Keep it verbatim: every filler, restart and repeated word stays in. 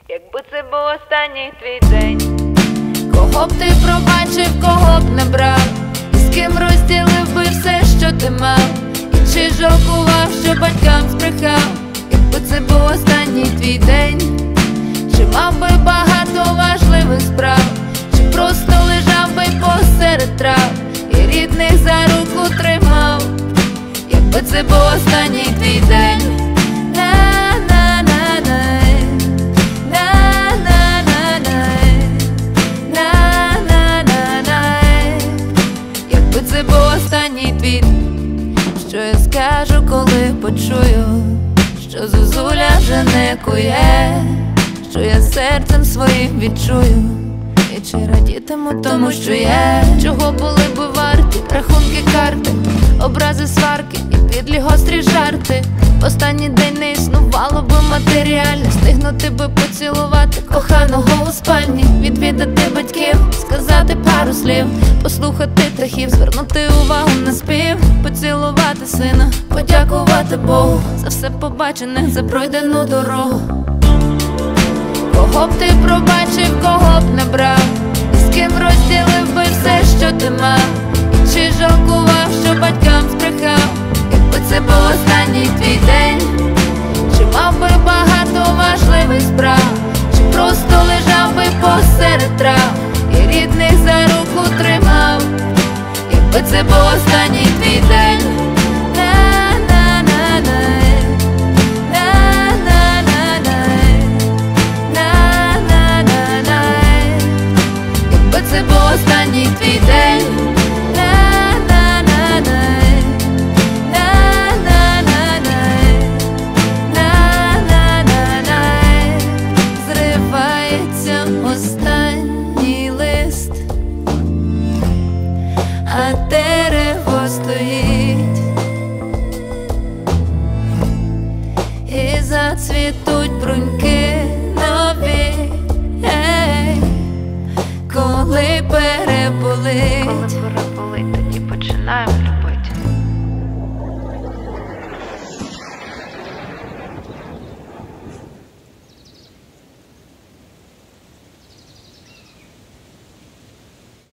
якби це був останній твій день. Кого б ти пробачив, кого б не брав, і з ким розділив би все, що ти мав, і чи жалкував, що батькам збрехав, якби це був останній твій день. Чи мав би багато важливих справ, чи просто лежав би посеред трав і рідних за руку тримав, якби це був останній твій день. Це був останній твій. Що я скажу, коли почую, що зозуля вже не кує, що я серцем своїм відчую, і чи радітиму тому, що є. Чого були би варті рахунки, карти, образи, сварки і підлі гострі жарти. Останній день не існувало би матеріально, стигнути би поцілувати коханого у спальні, відвідати батьків, сказати пару слів, послухати птахів, звернути увагу на спів, поцілувати сина, подякувати Богу за все побачене, за пройдену дорогу. Кого б ти пробачив, кого б не брав, і з ким розділив би все, що ти мав, і чи жалкував, що батькам збрехав, якби це був останній твій день. Чи мав би багато важливих справ, чи просто лежав би посеред трав і рідних за руку тримав, якби це був останній твій день. Якби це був останній твій день. Зривається останній лист, а дерево стоїть, і зацвітуть бруньки нові, ей, коли переболить.